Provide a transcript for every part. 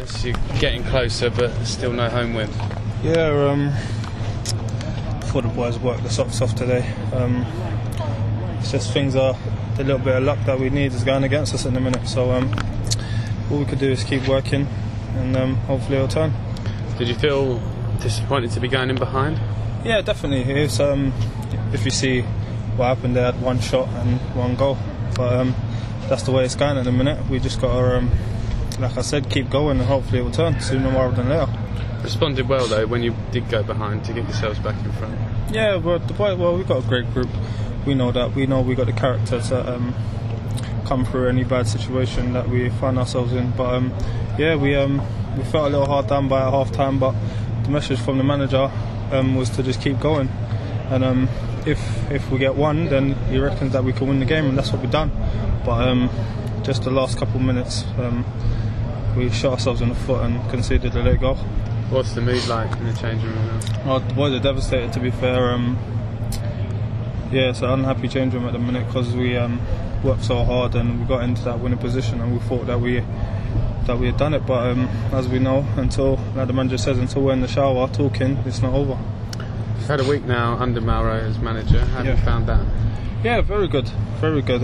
Yes, you're getting closer, but still no home win. Yeah, I thought the boys worked the socks off today. It's just things are the little bit of luck that we need is going against us in a minute. So all we could do is keep working, and hopefully it'll turn. Did you feel disappointed to be going in behind? Yeah, definitely. It's, if you see what happened, they had one shot and one goal. But that's the way it's going at the minute. We just got to, like I said, keep going, and hopefully it will turn sooner rather than later. Responded well though when you did go behind to get yourselves back in front. Yeah, but we've got a great group. We know that. We know we got the character to come through any bad situation that we find ourselves in. But yeah, we felt a little hard done by at half time. But the message from the manager was to just keep going. And if we get one, then he reckons that we can win the game, and that's what we've done. But just the last couple of minutes, we shot ourselves in the foot and conceded a late goal. What's the mood like in the changing room now? Oh, the boys are devastated, to be fair. Yeah, it's an unhappy change room at the minute because we worked so hard and we got into that winning position, and we thought that we had done it. But as we know, until, like the manager says, until we're in the shower talking, it's not over. You've had a week now under Malro as manager. How have you found that? Yeah, very good, very good.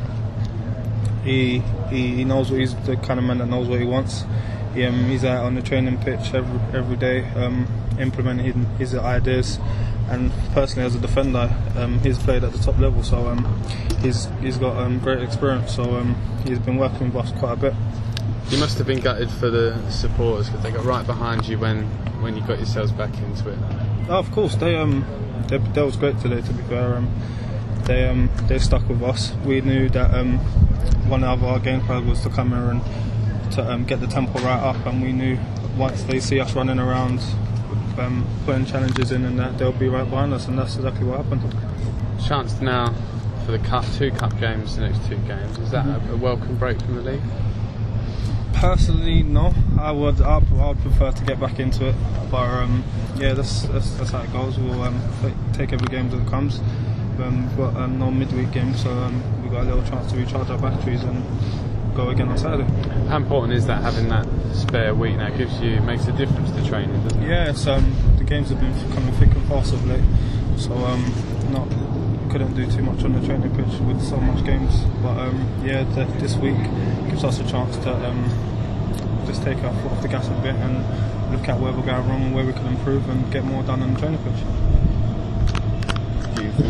He knows what he's the kind of man that knows what he wants. He's out on the training pitch every day, implementing his ideas. And personally, as a defender, he's played at the top level, so he's got great experience. So he's been working with us quite a bit. You must have been gutted for the supporters because they got right behind you when you got yourselves back into it. Oh, of course, they was great today. To be fair, they stuck with us. We knew that one of our game plans was to come here and to get the tempo right up, and we knew once they see us running around, putting challenges in, and that they'll be right behind us, and that's exactly what happened. Chance now for the cup, 2 cup games, the next 2 games. Is that a welcome break from the league? Personally, no. I would prefer to get back into it, but yeah, that's how it goes. We'll take every game as it comes. We've got no midweek games, so we've got a little chance to recharge our batteries and go again on Saturday. How important is that, having that spare week now? Makes a difference to training, doesn't it? Yeah, the games have been coming thick and fast of late, so couldn't do too much on the training pitch with so much games. But yeah, this week gives us a chance to just take our foot off the gas a bit and look at where we're going wrong and where we can improve and get more done on the training pitch.